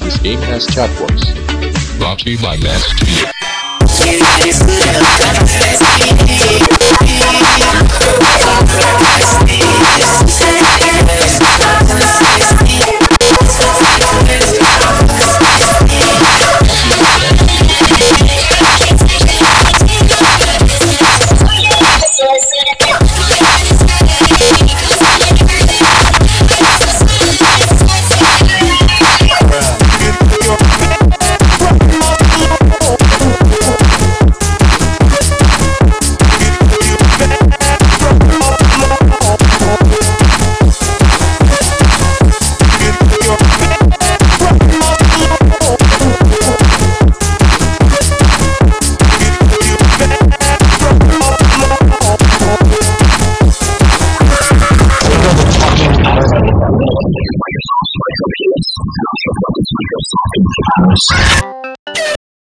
This game has chat box. Brought to you by Nest. House.